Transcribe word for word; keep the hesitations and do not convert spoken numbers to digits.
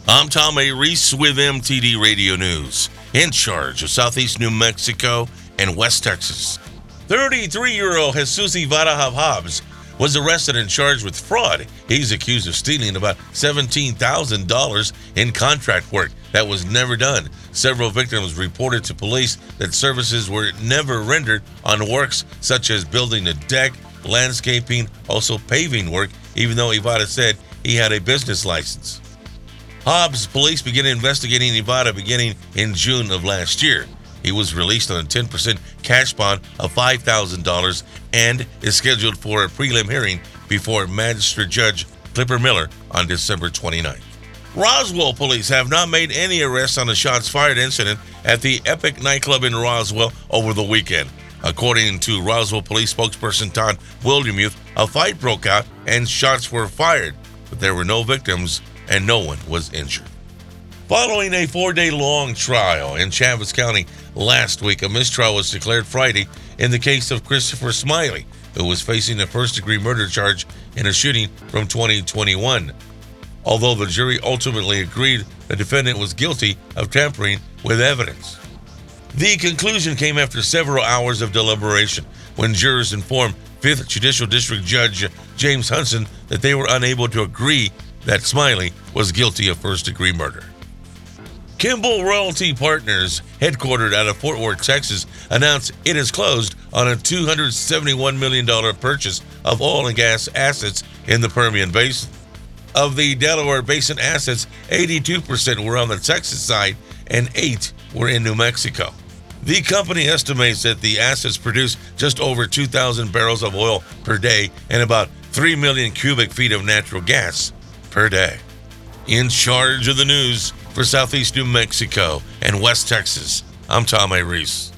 I'm Tom A. Reese with M T D Radio News, in charge of Southeast New Mexico and West Texas. thirty-three-year-old Jesus Ivara Hobbs was arrested and charged with fraud. He's accused of stealing about seventeen thousand dollars in contract work that was never done. Several victims reported to police that services were never rendered on works such as building a deck, landscaping, also paving work, even though Ivara said he had a business license. Hobbs police began investigating Ivara beginning in June of last year. He was released on a ten percent cash bond of five thousand dollars and is scheduled for a prelim hearing before Magistrate Judge Clipper Miller on December twenty-ninth. Roswell police have not made any arrests on the shots fired incident at the Epic nightclub in Roswell over the weekend. According to Roswell police spokesperson Todd Williamuth, a fight broke out and shots were fired, but there were no victims and no one was injured. Following a four-day-long trial in Chaves County last week, a mistrial was declared Friday in the case of Christopher Smiley, who was facing a first-degree murder charge in a shooting from twenty twenty-one. Although the jury ultimately agreed the defendant was guilty of tampering with evidence. The conclusion came after several hours of deliberation when jurors informed fifth Judicial District Judge James Hudson that they were unable to agree that Smiley was guilty of first-degree murder. Kimball Royalty Partners, headquartered out of Fort Worth, Texas, announced it has closed on a two hundred seventy-one million dollars purchase of oil and gas assets in the Permian Basin. Of the Delaware Basin assets, eighty-two percent were on the Texas side and eight were in New Mexico. The company estimates that the assets produce just over two thousand barrels of oil per day and about three million cubic feet of natural gas per day. In charge of the news for Southeast New Mexico and West Texas, I'm Tom A. Reese.